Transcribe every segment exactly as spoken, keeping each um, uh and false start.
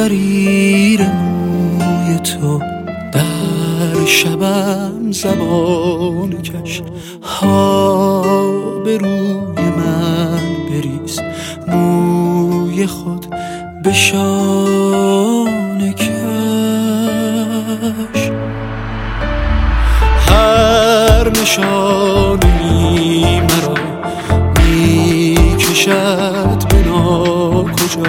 حریر موی تو در شبم زبان کش، ها به روی من بریز موی خود به شانه کش. هر نشانی مرا می کشد به ناکجا،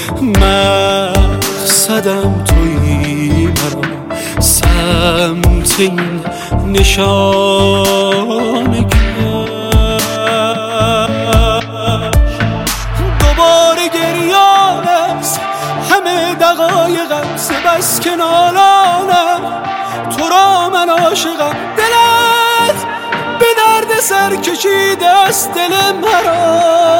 مقصدم تویی مرا سمت این نشانه کش. دوباره گریان است همه دقایقم، سه بس که نالانم تو را من عاشقم. دلت به درد سر کشیده است دل مرا،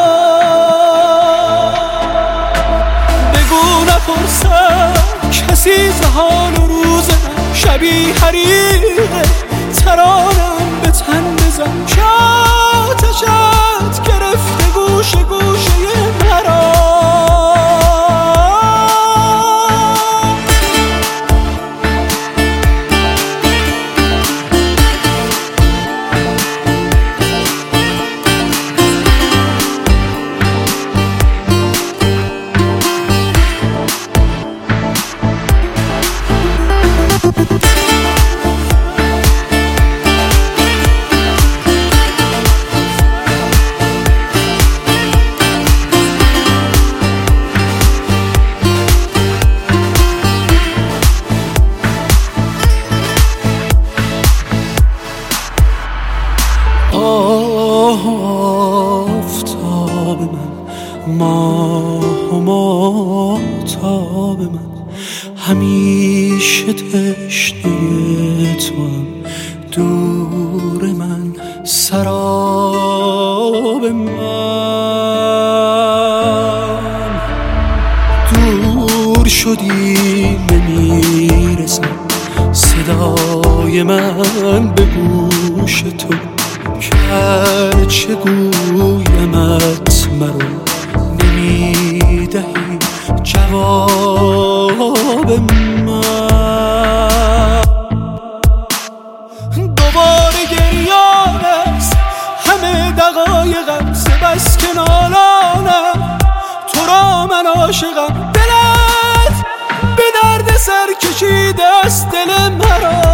بگو نپرسم کسی ز حال و روز من، شبی حریقه ترانم به تن بزن که آتشت گرفته گوشه گوشه مرا. آفتاب من، ماه و ماهتاب من، همیشه تشنه توام، دور من سراب من. دور شدی نمیرسم صدای من به گوش تو، هر چه گویمت مرا نمیدهی جواب من. دوباره گریان است همه دقایقم، سه بس که نالانم تو را من عاشقم. دلت به درد سر کشیده است دل مرا،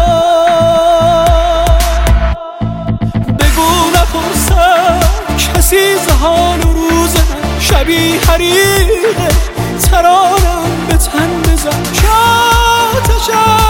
کسی ز حال و روز من، شبی حریقه ترانم به تن بزن که آتشت